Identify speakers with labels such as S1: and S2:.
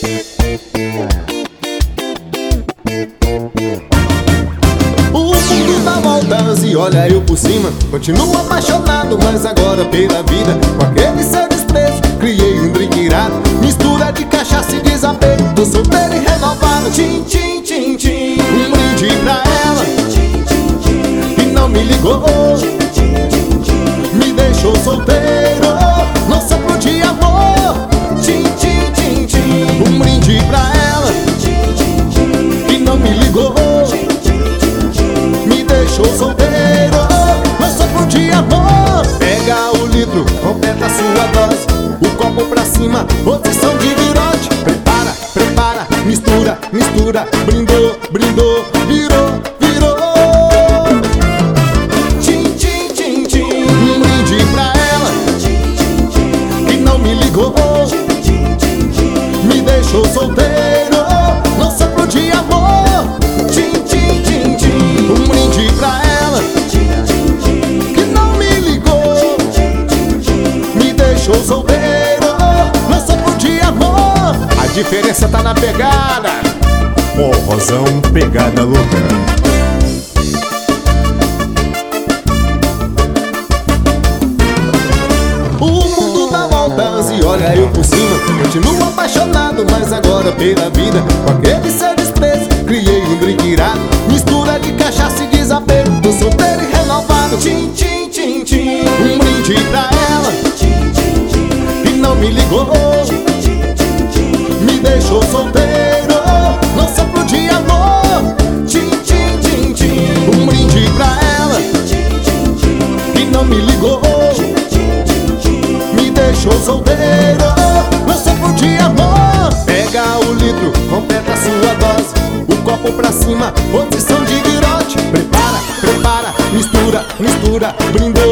S1: O mundo dá voltas e olha eu por cima. Continuo apaixonado, mas agora pela vida. Com aquele seu desprezo, criei um drink irado. Mistura de cachaça e desapego. Tô solteiro e renovado. Tchim, tchim, tchim, tchim. Um brinde pra ela que não me ligou, me deixou solteiro, não sopro de amor. Tchim, tchim, tchim, tchim. Um brinde pra ela que não me ligou, me deixou solteiro, não sopro de amor. Pega o litro, completa a sua dose. O copo pra cima, posição de virote. Prepara, prepara, mistura, mistura. Brindou, brindou, virou, virou. Tchim, tchim, tchim, tchim. Um brinde pra ela que não me ligou, me deixou solteiro, não sopro de amor. Tchim, tchim, tchim, tchim. Um brinde pra ela que não me ligou, me deixou solteiro, não sopro de amor. A diferença tá na pegada.
S2: Forrozão pegada louca.
S1: O mundo dá voltas e olha eu por cima. Continuo apaixonado, mas agora pela vida. Com aquele seu desprezo, criei um drink irado. Mistura de cachaça e desapego. Tô solteiro e renovado. Tchim, tchim, tchim, tchim. Um brinde pra ela que não me ligou, me deixou solteiro, não sopro de amor. Tchim, tchim, tchim, tchim. Um brinde pra ela que não me ligou, me deixou solteiro, não sopro de amor. Pega o litro, completa a sua dose. O copo pra cima, posição de virote. Prepara, prepara, mistura, mistura. Brindou,